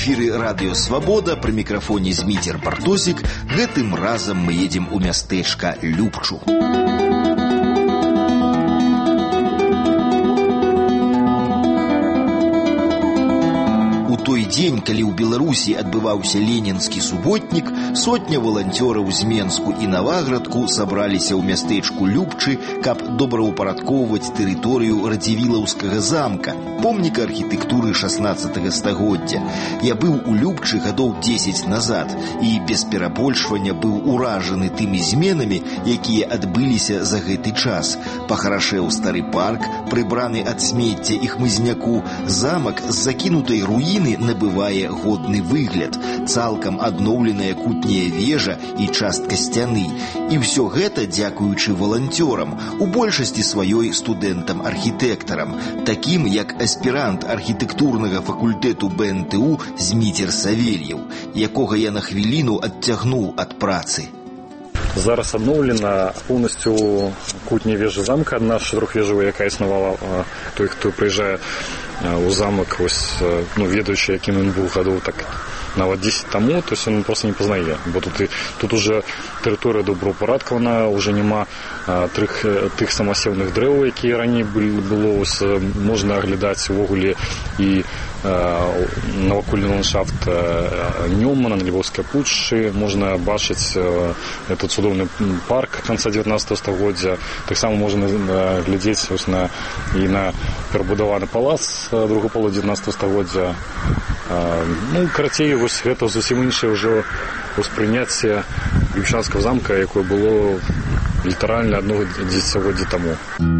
эфіры радыё «Свабода», пры мікрафоне Зміцер Бартосік. Гэтым разам мы едзем у мястэчка Любчу. Той дзень, калі ў Беларусі адбываўся ленінскі суботнік, сотня валанцёраў з Менску і Наваградку сабраліся ў мястэчку Любчы, каб добраўпарадкоўваць тэрыторыю Радзівілаўскага замка, помніка архітэктуры 16 стагоддзя. Я быў у Любчы гадоў 10 назад і без перабольшвання быў уражаны тымі зменамі, якія адбыліся за гэты час. Пахарашэў стары парк, прыбраны ад смецця і хмызняку, замак з закінутай руіны набывае годны выгляд, цалкам адноўленая кутняя вежа і частка сцяны. І ўсё гэта дзякуючы валанцёрам, у большасці сваёй студэнтам-архітэктарам, такім як аспірант архітэктурнага факультэту БНТУ Зміцер Савельев, якога я на хвіліну адцягнуў ад працы. Зараз адноўлена поўнасцю кутняя вежа замка, адна чатырохвежавая, якая існавала. Той, хто прыязджае у замак, ведаючы, якім ён быў гадоў так нават 10 таму, то ён просто не пазнае, бо тут уже тэрыторыя добраўпарадкавана, уже няма тых самасеўных дрэваў, якія раней было. Можна аглядаць увогуле і навакольны ландшафт Нёмана, на Львовскай пушчы, можна бачыць этот цудоўны парк канца 19 стагоддзя. Таксама можна глядзець і на перабудаваны палац другой паловы 19 стагоддзя. Карацей, гэта зусім іншае ўжо ўспрыняцце Любчанскага замка, якое было літаральна адно дзесяцігоддзя таму.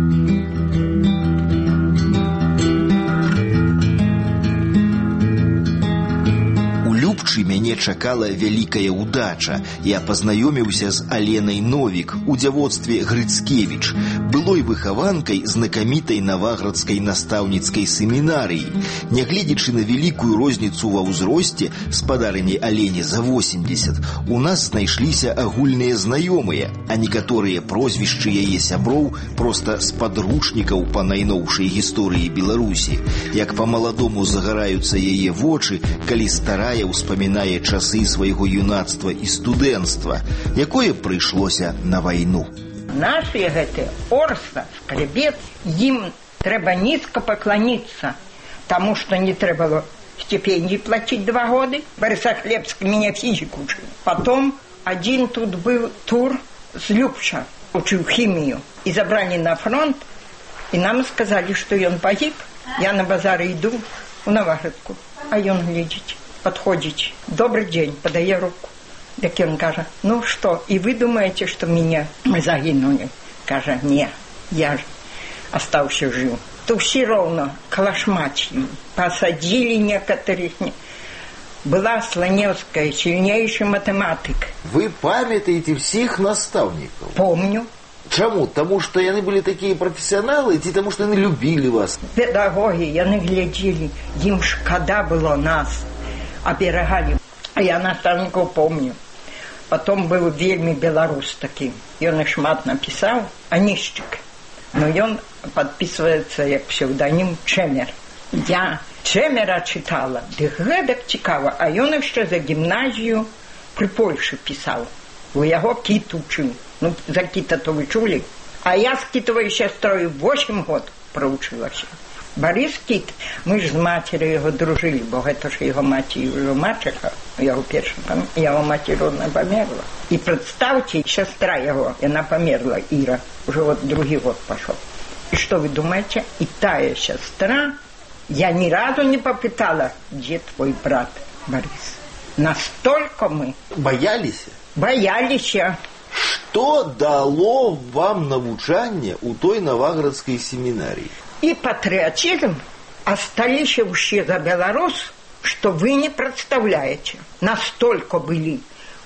Мяне чакала вялікая ўдача. Я пазнаёміўся з Аленай Новік у дзявоцтве Грыцкевіч, былой выхаванкай знакамітай наваградскай настаўніцкай семінарыі. Нягледзячы на вялікую розніцу ва ўзросце, спадарыні Алене за 80, у нас знайшліся агульныя знаёмыя, а некаторыя прозвішчы яе сяброў проста з падручнікаў па найноўшай гісторыі Беларусі. Як па-маладому загараюцца яе вочы, калі старая ўспамінае часы свайго юнацтва і студэнцтва, якое прыйшлося на вайну. Нашыя гэтыя Орса, Скрябец, ім трэба нізка пакланіцца, таму што не трэба стипендий платить 2 года. Борисоглебск меня физику учил. Потом один тут был тур с Любча, учил химию. И забрали на фронт, и нам сказали, что он погиб. Я на базар иду у Наваградку, а он глядит. Подходит. Добрый день, подає руку. Так он каже, ну что, и вы думаете, что меня мы загинули? Каже, не, я же остался жив. То все ровно калашматили, посадили некоторых. Была Слоневская, сильнейший математик. Вы памятаете всех наставников? Помню. Чему? Тому, что они были такие профессионалы, или тому, что они любили вас? Педагоги, они глядели, им шкода было нас. Оберегали. А я наставников помню. Потом был вельми белорус таким. И он шмат написал, Онищик. Но он подписывается как псевдоним Чемер. Я Чемера читала, дыгадок цікаво, а он еще за гимназию при Польше писал. У его Кит учил. Ну, за Кита-то вы чули. А я с Китовой сестрой 8 год проучилась. Борис Кит, мы ж з матір'ю його дружили, бо це ж його матір вже мачеха, його перша, його матір одна померла. І представте, сестра його, вона померла, Іра, уже вот 2-й год пошел. И что вы думаете? И тая сестра, я ни разу не попытала, где твой брат Борис. Настолько мы... Боялись? Боялись. Что дало вам навучание у той Наваградской семинарии? И патриотизм, остались вообще за Беларусь, что вы не представляете. Настолько были.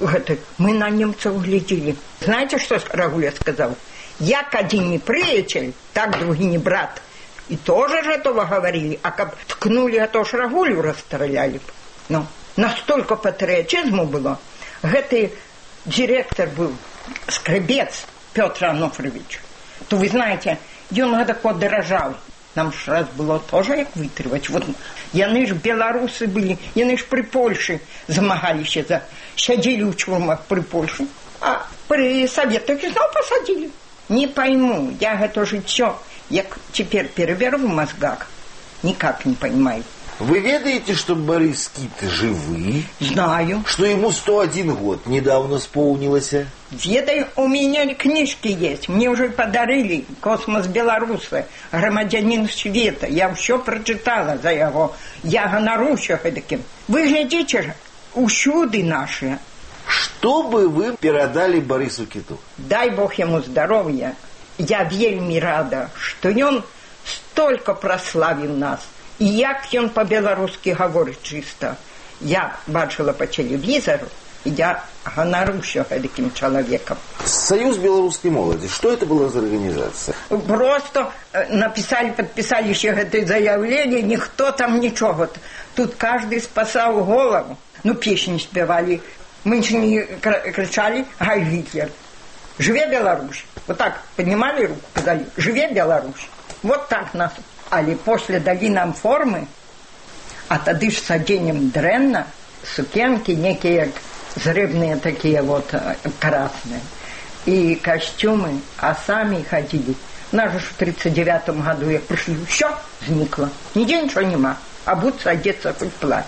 Мы на немцев глядели. Знаете, что Рагуля сказал? Як один не приятель, так другий не брат. И тоже же этого говорили. А как ткнули, а то ж Рагулю расстреляли. Ну, настолько патриотизму было. Этот директор был Скрябец Петр Ануфриевич. То вы знаете, он так подорожал. Нам ж раз было тоже як вытрываць. Вот яны ж беларусы были, яны ж при Польше замагаліся, сядзелі ў чурмах при Польше, а при Советах ізноў посадили. Не пойму, я гэта жыццё, як цяпер пераверу в мозгах, никак не понимаю. Вы ведаете, что Борис Кит живы? Знаю. Что ему 101 год недавно исполнилось? Ведаю, у меня книжки есть. Мне уже подарили «Космос Беларуси», «Громадянин света». Я все прочитала за его. Я ганаруся гэтакім. Вы глядите, усюды наши. Что бы вы передали Борису Киту? Дай Бог ему здоровья. Я вельми рада, что он столько прославил нас. І як ён по-беларускі гаворыць чыста. Я бачыла по телевизору, и я ганаруся гэтакім чалавекам. Союз белорусской молоди, что это была за организация? Просто написали, подписали еще это заявление, никто там ничего. Тут каждый спасал голову. Ну, песни спевали. Мы же не кричали «Гай Гитлер!» «Живе Беларусь!» Вот так поднимали руку, сказали «Живе Беларусь!» Вот так нас. Але после дали нам формы, а тады ж с оденем дрэнна, сукенки некие зрыбные такие вот красные, и костюмы, а сами ходили. Нас же в 1939 году, я пришли, все зникло, нигде ничего нема, обуться, одеться, хоть плачь.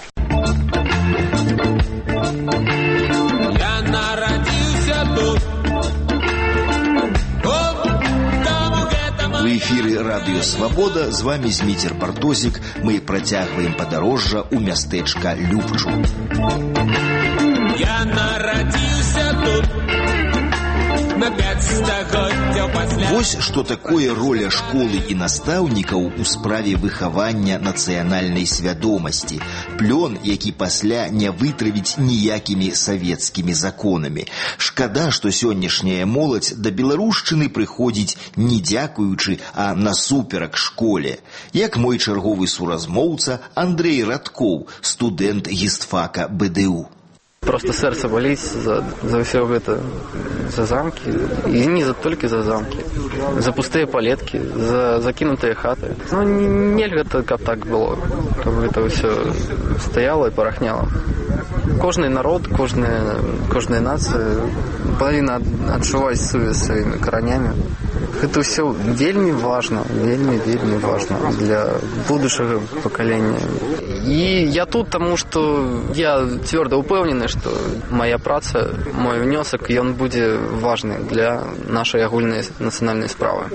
Я народился тут. В эфіры радыё Свабода, з вами Зміцер Партозік. Мы працягваем падарожжа ў мястэчка Любчу. Я нарадзіўся тут на 5 стагоддзяў пасля. Вось што такое роля школы і настаўнікаў у справе выхавання нацыянальнай свядомасці. Плён, які пасля не вытравіць ніякімі савецкімі законамі. Шкада, што сённяшняя моладзь да беларушчыны прыходзіць не дзякуючы, а насуперак школе. Як мой чарговы суразмоўца Андрей Радкоў, студэнт гістфака БДУ. Просто сердце болит за все это, за замки, и не только за замки, за пустые палетки, за закинутые хаты. Ну, нельзя как так было, как бы это все стояло и порохняло. Кожный народ, кожная нация повинна отшивать своими коронями. Это все вельми важно для будущего поколения. И я тут, потому что я твердо упевнений, что моя праца, мой внесок, и он будет важный для нашей агульной национальной справы.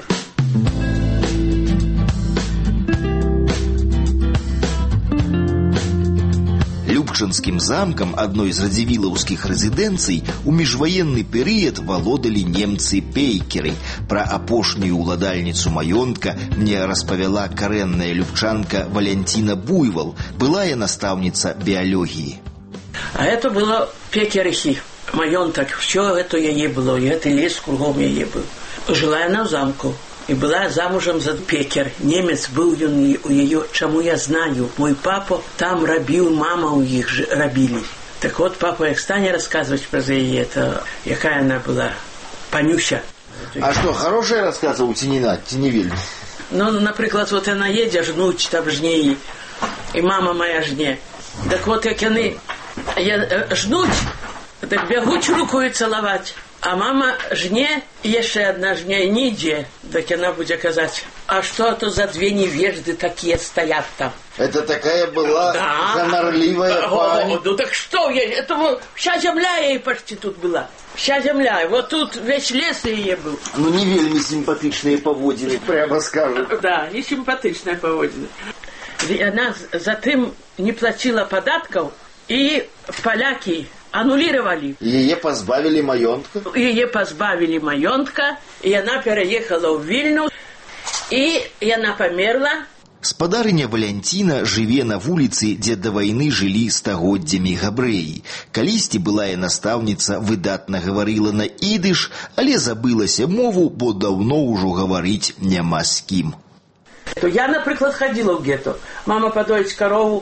Любчанскім замкам, адной з радзівілаўскіх рэзідэнцый, у міжваенны перыяд валодалі немцы-пейкеры. Пра апошнюю ўладальніцу маёнтка мне распавяла карэнная любчанка Валянціна Буйвал, былая настаўніца біялогіі. А это было пекерихи, маёнтак, все это яе было, и это лес кругом яе был. Жила она в замку. И была замужем за пекер. Немец был у ее, чему я знаю. Мой папа там робил, мама у них робили. Так вот, папа, як стане рассказывать про ее, это, какая она была, панюща. А что, хорошая рассказывала Тинина, Тиневиль? Ну, например, вот она едет, жнуть там жне, и мама моя жне. Так вот, как они жнуть, так бегуть руку и целовать. А мама жне, еще одна жне, не иди, так она будет казать, а что это за две невежды такие стоят там? Это такая была гонорливая пани. Ну так что, это вся земля ей почти тут была. Вся земля, вот тут весь лес ее был. Ну не вельми симпатичные поводины, прямо скажем. Да, не симпатичная поводина. И она за тем не платила податков, и поляки аннулировали. Ее позбавили маёнтка? Ее позбавили маёнтка, и она переехала в Вильнюс, и она померла. Спадарыня Валянціна жыве на вуліцы, дзе да вайны жылі стагоддзямі габрэі. Калісьці былая настаўніца выдатна гаварыла на ідыш, але забылася мову, бо даўно ўжо гаварыць няма з кім. Я, например, ходила в гетто. Мама подоить корову,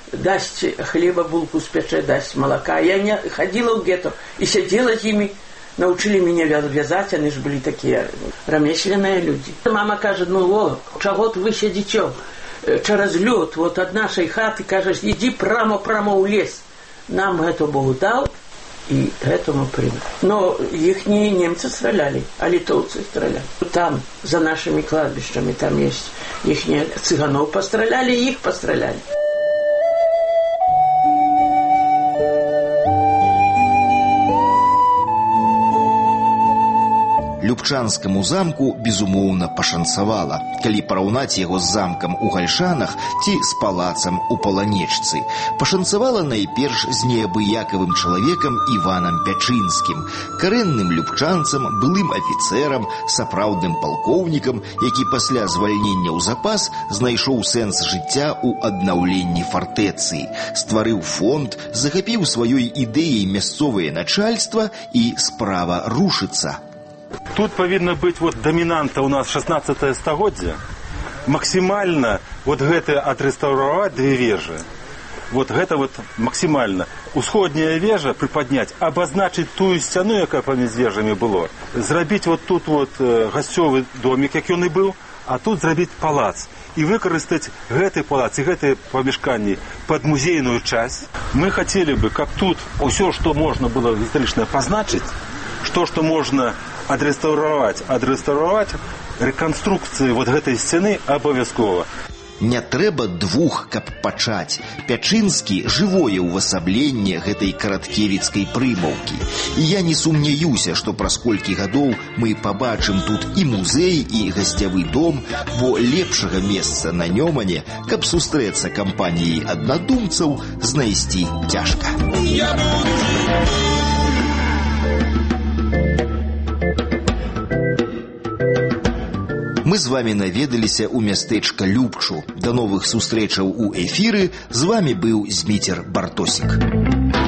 даст хлеба, булку спече, даст молока. Я не ходила в гетто и сидела с ними, научили меня вязать, они же были такие ремесленные люди. Мама кажет, ну, чего вы сидите через лед, вот от нашей хаты, кажет, иди прямо у лес. Нам это Бог дал, и это мы приняли. Но их не немцы стреляли, а литовцы стреляли. Там, за нашими кладбищами, там есть их цыганов постреляли, и их постреляли. Любчанскаму замку, безумоўна, пашанцавала, калі параўнаць яго з замкам у Гальшанах ці з палацам у Паланечцы. Пашанцавала найперш з неабыякавым чалавекам Іванам Пячынскім, карэнным любчанцам, былым афіцэрам, сапраўдным палкоўнікам, які пасля звальнення ў запас знайшоў сэнс жыцця ў аднаўленні фартэцыі, стварыў фонд, захапіў сваёй ідэяй мясцовае начальства, і справа рушыцца. Тут павінна быць дамінанта ў нас 16-е стагоддзя. Максімальна гэта адрэстаўраваць две вежы. Гэта максімальна. Усходняя вежа прыпадняць, абазначыць тую сцяну, якая паміж вежамі было. Зрабіць тут гасцёвы домік, як ён і быў, а тут зрабіць палац. І выкарыстаць гэты палац і гэтыя памяшканні пад музейную часть. Мы хацелі бы, каб тут усё, што можна было гістарычна пазначыць, што можна адрэстаўраваць, рэканструкцыі гэтай сцяны абавязкова. Не трэба двух, каб пачаць. Пячынскі жывое ўвасабленне гэтай караткевіцкай прымаўкі. І я не сумняюся, што праз колькі гадоў мы пабачым тут і музей, і гасцявы дом, бо лепшага месца на Нёмане, каб сустрэцца кампаніяй аднадумцаў, знайсці цяжка. Мы з вами наведаліся ў мястэчка Любчу. Да новых сустрэчаў у эфіры. З вами быў Зміцер Бартосік.